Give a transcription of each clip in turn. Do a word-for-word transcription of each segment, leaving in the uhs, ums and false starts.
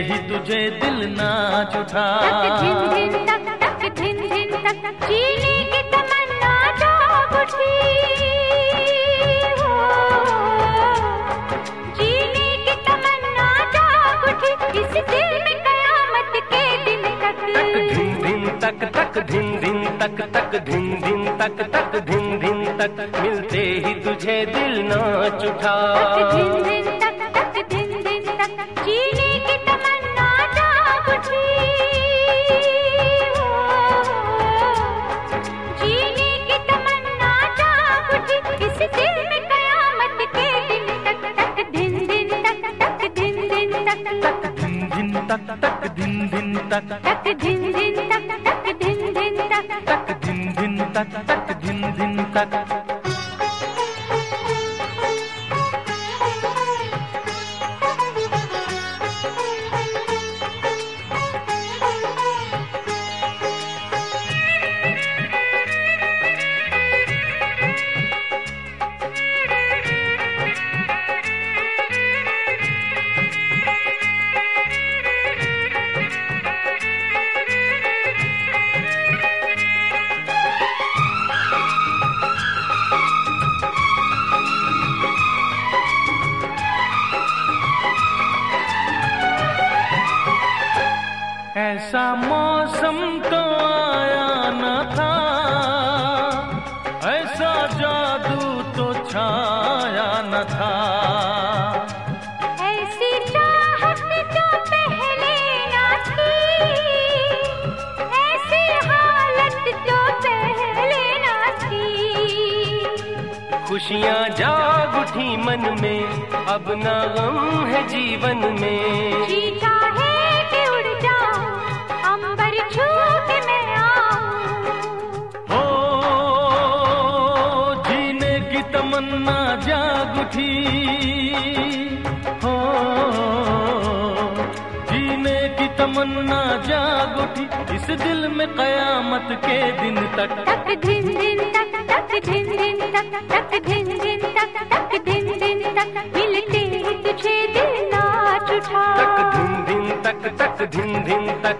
ही तुझे दिल नाच उठा। तक धिन धिन तक तक धिन धिन तक जीने की तमन्ना जाग उठी। हो जीने की तमन्ना जाग उठी इस दिल में कयामत के दिन तक। तक धिन धिन तक तक धिन धिन तक तक धिन धिन तक तक धिन धिन तक मिलते ही तुझे दिल नाच उठा। तक धिन धिन तक तक धिन धिन तक जीने की तमन्ना जाग उठी। जीने की तमन्ना जाग उठी इस दिल में कयामत के दिन तक। तक धिन धिन तक तक धिन धिन तक तक धिन धिन तक तक धिन धिन तक तक धिन धिन तक तक धिन धिन तक तक धिन धिन तक तक धिन धिन तक। ऐसा मौसम तो आया न था, ऐसा जादू तो छाया न था। ऐसी चाहत जो पहले न थी, ऐसी हालत जो पहले न थी। खुशियाँ जाग उठी मन में, अब न गम है जीवन में। जीता है कि उड़ जाऊं, अंबर छू के मैं आऊं। हो जीने की तमन्ना जाग उठी। हो जीने की तमन्ना जाग उठी इस दिल में कयामत के दिन तक। तक धिन धिन तक तक धिन धिन तक तक धिन धिन तक तक धिन धिन तक मिलते ही तुझे दिल नाच उठा। तक धिन धिन तक तक धिन धिन तक।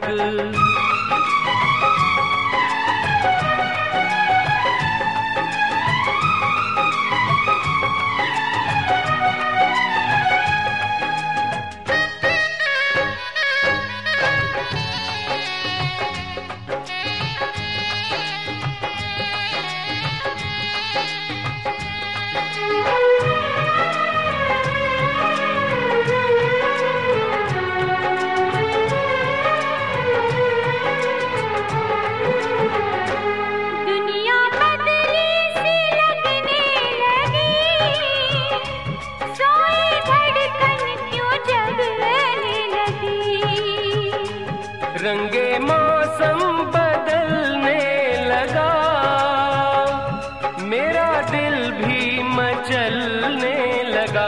रंगे मौसम बदलने लगा, मेरा दिल भी मचलने लगा।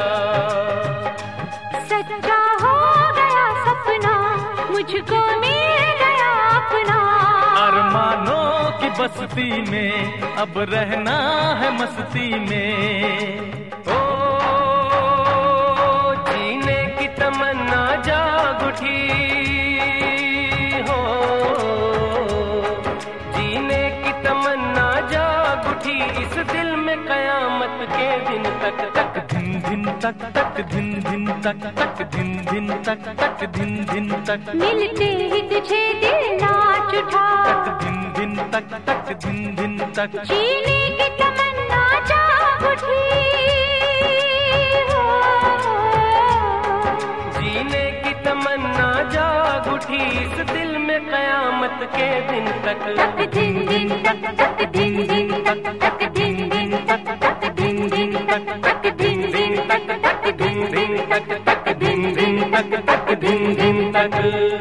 सच्चा हो गया सपना, मुझको मिल गया अपना। अरमानों की बस्ती में अब रहना है मस्ती में। ओ जीने की तमन्ना जाग उठी। इस दिल में कयामत के दिन तक। तक धिन धिन तक तक धिन धिन तक तक धिन धिन तक तक धिन धिन तक मिलते ही तुझे दिल नाच उठा। तक धिन धिन तक तक धिन धिन तक जीने की तमन्ना जाग उठी। जीने की तमन्ना जाग उठी इस दिल में कयामत के दिन तक। तक धिन धिन तक तक धिन धिन तक तक धिन धिन तक तक धिन धिन तक तक धिन धिन तक तक धिन धिन तक तक धिन धिन तक तक धिन धिन तक।